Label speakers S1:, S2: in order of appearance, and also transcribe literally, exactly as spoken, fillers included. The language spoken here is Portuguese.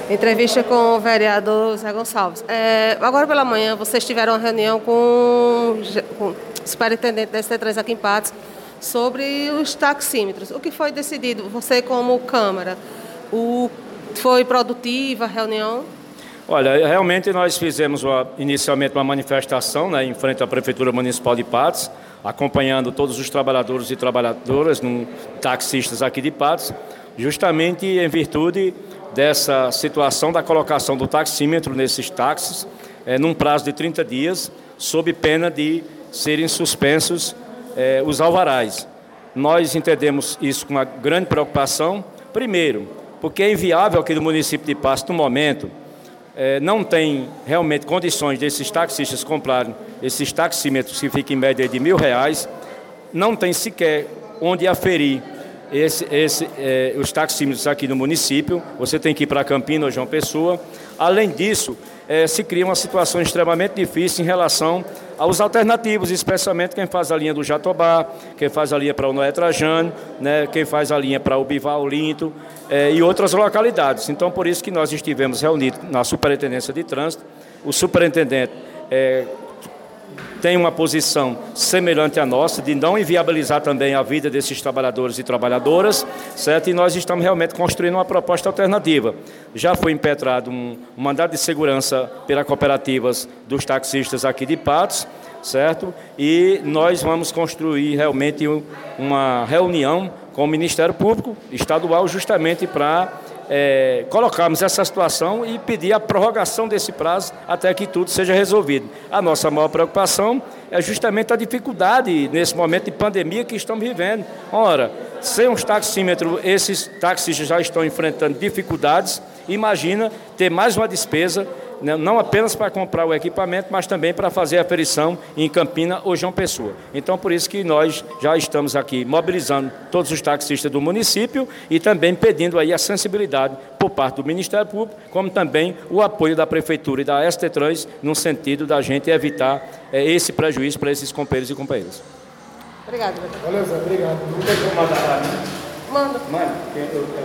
S1: Entrevista com o vereador Zé Gonçalves. É, agora pela manhã, vocês tiveram uma reunião com, com o superintendente da S T três aqui em Patos sobre os taxímetros. O que foi decidido? Você, como Câmara, o, foi produtiva a reunião?
S2: Olha, realmente nós fizemos uma, inicialmente uma manifestação, né, em frente à Prefeitura Municipal de Patos, acompanhando todos os trabalhadores e trabalhadoras, no, taxistas aqui de Patos, justamente em virtude dessa situação da colocação do taxímetro nesses táxis, é, num prazo de trinta dias, sob pena de serem suspensos é, os alvarás. Nós entendemos isso com uma grande preocupação, primeiro, porque é inviável aqui no município de Patos, no momento, é, não tem realmente condições desses taxistas comprarem esses taxímetros que ficam em média de mil reais, não tem sequer onde aferir Esse, esse, é, os taxímetros aqui no município. Você tem que ir para Campinas ou João Pessoa. Além disso, é, se cria uma situação extremamente difícil em relação aos alternativos, especialmente quem faz a linha do Jatobá, quem faz a linha para o Noé Trajano, né, quem faz a linha para o Bival Linto é, e outras localidades. Então, por isso que nós estivemos reunidos na Superintendência de Trânsito. O superintendente é, tem uma posição semelhante à nossa, de não inviabilizar também a vida desses trabalhadores e trabalhadoras, certo? E nós estamos realmente construindo uma proposta alternativa. Já foi impetrado um, um mandado de segurança pelas cooperativas dos taxistas aqui de Patos, certo? E nós vamos construir realmente uma reunião com o Ministério Público Estadual justamente para É, colocarmos essa situação e pedir a prorrogação desse prazo até que tudo seja resolvido. A nossa maior preocupação é justamente a dificuldade nesse momento de pandemia que estamos vivendo. Ora, sem os taxímetros, esses taxistas já estão enfrentando dificuldades. Imagina ter mais uma despesa, né, não apenas para comprar o equipamento, mas também para fazer a aferição em Campinas ou João Pessoa. Então, por isso que nós já estamos aqui mobilizando todos os taxistas do município e também pedindo aí a sensibilidade por parte do Ministério Público, como também o apoio da Prefeitura e da S T três, no sentido da gente evitar é, esse prejuízo para esses companheiros e companheiras.
S1: Obrigado,
S2: Valeu, Zé. Obrigado. Não tem como mandar para mim?
S1: Manda.
S2: Manda.